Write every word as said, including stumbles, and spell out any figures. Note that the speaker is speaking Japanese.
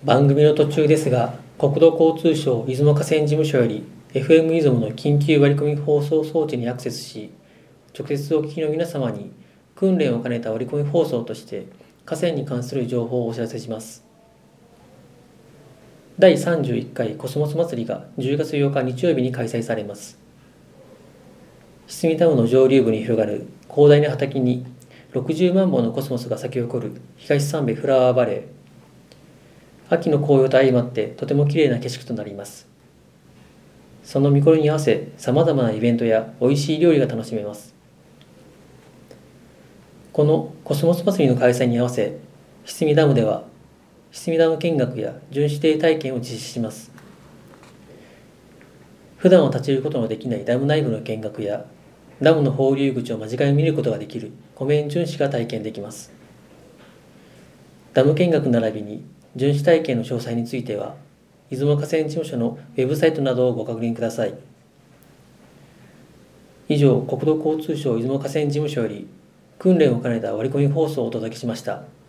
番組の途中ですが、国土交通省出雲河川事務所より エフエム 出雲の緊急割り込み放送装置にアクセスし、直接お聞きの皆様に訓練を兼ねた割り込み放送として河川に関する情報をお知らせします。だいさんじゅういっかいコスモス祭りがじゅうがつようか日曜日に開催されます。伏見ダムの上流部に広がる広大な畑にろくじゅうまんぼんのコスモスが咲き誇る東三部フラワーバレー。秋の紅葉と相まってとても綺麗な景色となります。その見頃に合わせ、さまざまなイベントやおいしい料理が楽しめます。このコスモス祭りの開催に合わせ、伏見ダムでは伏見ダム見学や巡視艇体験を実施します。普段は立ち入ることのできないダム内部の見学や、ダムの放流口を間近に見ることができる湖面巡視が体験できます。ダム見学並びに巡視体験の詳細については、出雲河川事務所のウェブサイトなどをご確認ください。以上、国土交通省出雲河川事務所より訓練を兼ねた割り込み放送をお届けしました。